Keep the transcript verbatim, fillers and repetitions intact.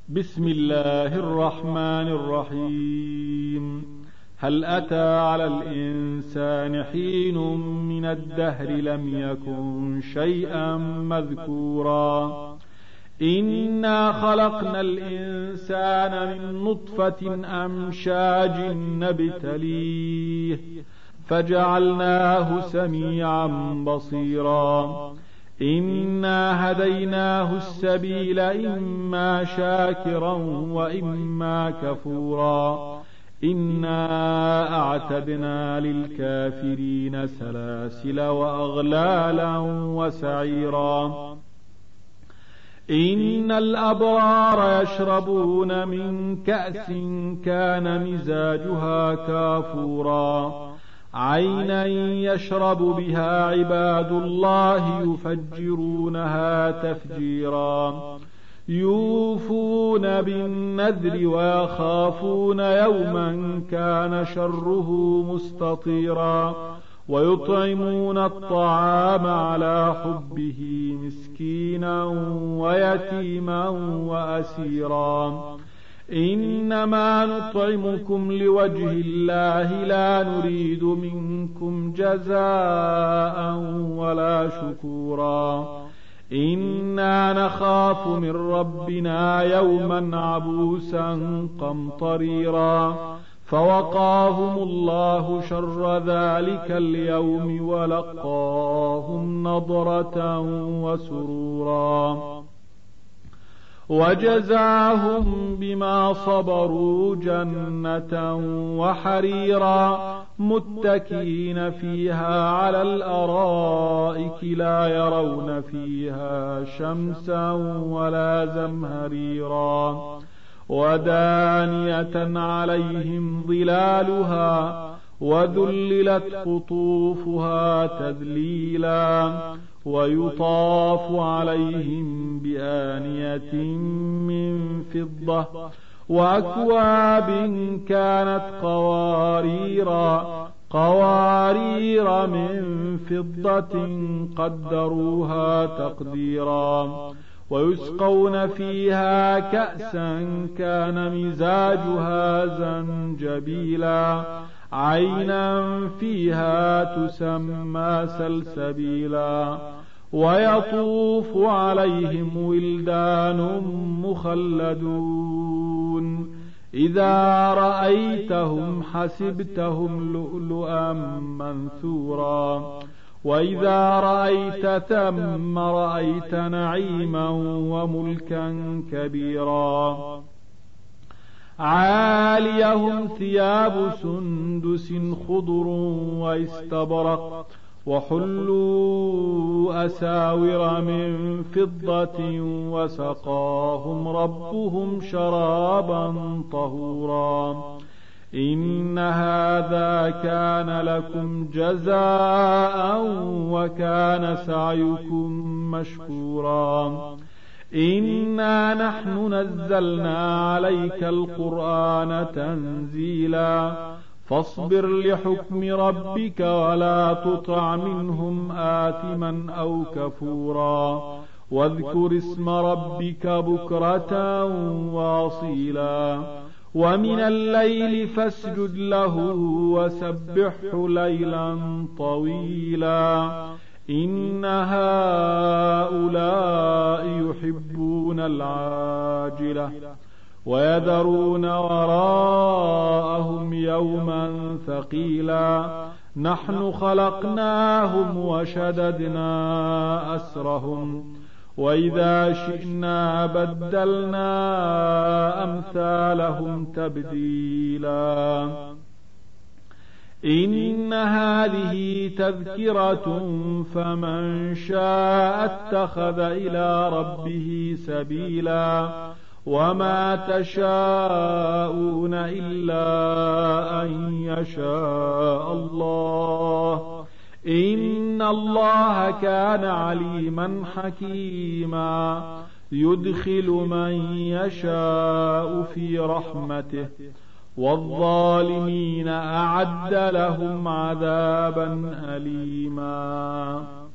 بسم الله الرحمن الرحيم. هل أتى على الإنسان حين من الدهر لم يكن شيئا مذكورا إنا خلقنا الإنسان من نطفة أمشاج نبتليه فجعلناه سميعا بصيرا إنا هديناه السبيل إما شاكرا وإما كفورا إنا أعتدنا للكافرين سلاسل وأغلالا وسعيرا إن الأبرار يشربون من كأس كان مزاجها كافورا عينا يشرب بها عباد الله يفجرونها تفجيرا يوفون بالنذر ويخافون يوما كان شره مستطيرا ويطعمون الطعام على حبه مسكينا ويتيما وأسيرا إنما نطعمكم لوجه الله لا نريد منكم جزاء ولا شكورا إنا نخاف من ربنا يوما عبوسا قمطريرا فوقاهم الله شر ذلك اليوم ولقاهم نضرة وسرورا وجزاهم بما صبروا جنة وحريرا متكئين فيها على الأرائك لا يرون فيها شمسا ولا زمهريرا ودانية عليهم ظلالها وذللت قطوفها تذليلا ويطاف عليهم بآنية من فضة وأكواب كانت قواريرا قوارير من فضة قدروها تقديرا ويسقون فيها كأسا كان مزاجها زنجبيلا عينا فيها تسمى سلسبيلا ويطوف عليهم ولدان مخلدون إذا رأيتهم حسبتهم لؤلؤا منثورا وإذا رأيت ثم رأيت نعيما وملكا كبيرا عاليهم ثياب سندس خضر واستبرق وحلوا أساور من فضة وسقاهم ربهم شرابا طهورا إن هذا كان لكم جزاء وكان سعيكم مشكورا إنا نحن نزلنا عليك القرآن تنزيلا فاصبر لحكم ربك ولا تطع منهم آثما أو كفورا واذكر اسم ربك بكرة واصيلا ومن الليل فاسجد له وسبحه ليلا طويلا إن هؤلاء يحبون العاجلة ويذرون وراءهم يوما ثقيلا نحن خلقناهم وشددنا أسرهم وإذا شئنا بدلنا أمثالهم تبديلا إن هذه تذكرة فمن شاء اتخذ إلى ربه سبيلا وما تشاءون إلا أن يشاء الله إن الله كان عليما حكيما يدخل من يشاء في رحمته والظالمين أعد لهم عذابا أليما.